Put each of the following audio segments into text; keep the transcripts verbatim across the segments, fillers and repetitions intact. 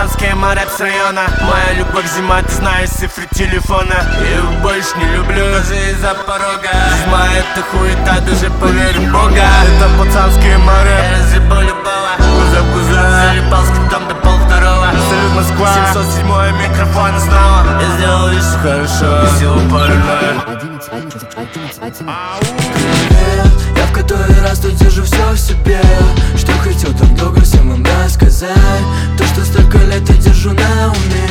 пацанские мои рэп с района. Моя любовь зима, ты знаешь цифры телефона. Я его больше не люблю, даже из-за порога. Зима это хуета, даже поверь в Бога. Это пацанские мои рэп, я разъебу любого. Куза в куза, залипал с китом до полвторого. Салют, Москва, семьсот седьмой микрофон снова. Я сделал лишь хорошо, силу паранойя. Привет, я в который раз тут держу все в себе. Что хотел, так долго всем вам рассказать. То, что столько лет я держу на уме.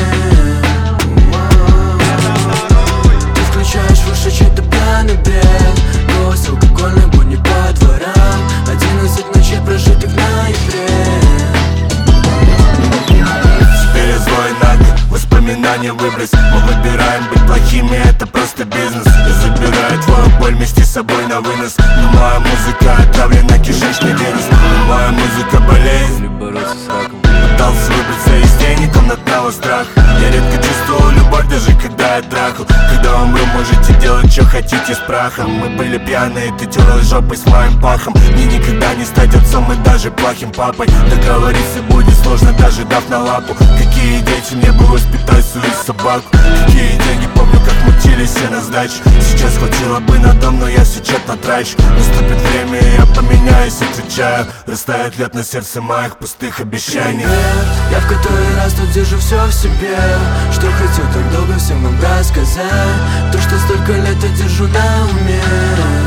Ты включаешь в уши чей-то пьяный бред. Голос алкогольный, будни по дворам. Одиннадцать ночей прожитых в ноябре. Теперь я злой нахуй, воспоминания выбрось. Мы выбираем быть плохими, это просто бизнес. Я забираю твою боль вместе с собой на вынос. Но моя музыка отравлена кишечный вирус. Но моя музыка болезнь. Бороться с раком. Пытался выбраться из тени комнатного страха. Я редко чувствовал любовь, даже когда я трахал. Когда умру, можете делать, что хотите с прахом. Мы были пьяные, ты тёрла жопой с моим пахом. Мне никогда не стать отцом и даже плохим папой. Договориться будет сложно, даже дав на лапу. Какие дети, мне бы воспитать свою собаку. Какие деньги, помню, как мутились все на сдачу. Сейчас хватило бы на дом, но я все тщетно трачу. Наступит время, и я поменяюсь, отвечаю. Растает лед на сердце моих пустых обещаний. Я в который раз тут держу все в себе. Что хотел, так долго всем вам рассказать. То, что столько лет я держу на уме.